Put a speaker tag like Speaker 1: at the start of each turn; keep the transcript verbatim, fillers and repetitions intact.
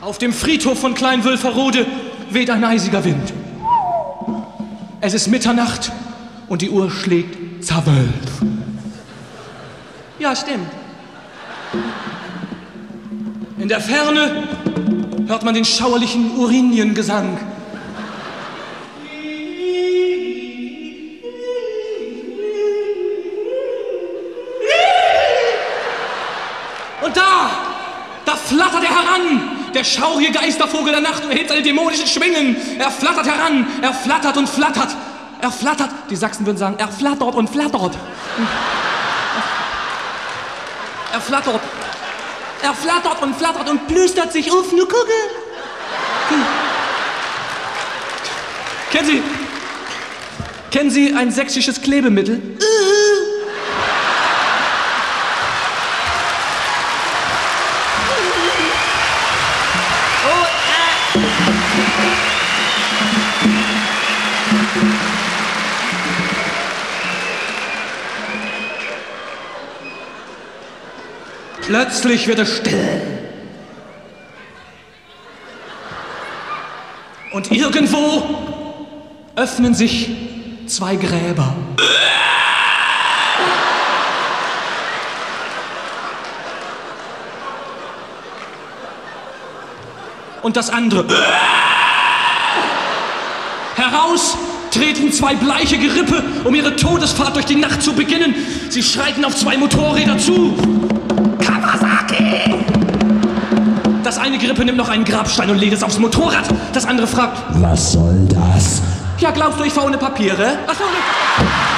Speaker 1: Auf dem Friedhof von Kleinwülferode weht ein eisiger Wind. Es ist Mitternacht und die Uhr schlägt zwölf. Ja, stimmt. In der Ferne hört man den schauerlichen Uriniengesang. Und da, da flattert er heran, der schaurige Geistervogel der Nacht und erhebt seine dämonischen Schwingen. Er flattert heran, er flattert und flattert. Er flattert, die Sachsen würden sagen, er flattert und flattert. Er flattert, er flattert und flattert und plüstert sich auf, nur gucke. Hm. Kennen Sie, kennen Sie ein sächsisches Klebemittel? Plötzlich wird es still. Und irgendwo öffnen sich zwei Gräber. Und das andere. Heraus treten zwei bleiche Gerippe, um ihre Todesfahrt durch die Nacht zu beginnen. Sie schreiten auf zwei Motorräder zu. Kawasaki! Das eine Gerippe nimmt noch einen Grabstein und legt es aufs Motorrad. Das andere fragt,
Speaker 2: was soll das?
Speaker 1: Ja, glaubst du, ich fahre ohne Papiere? Ach so, nicht.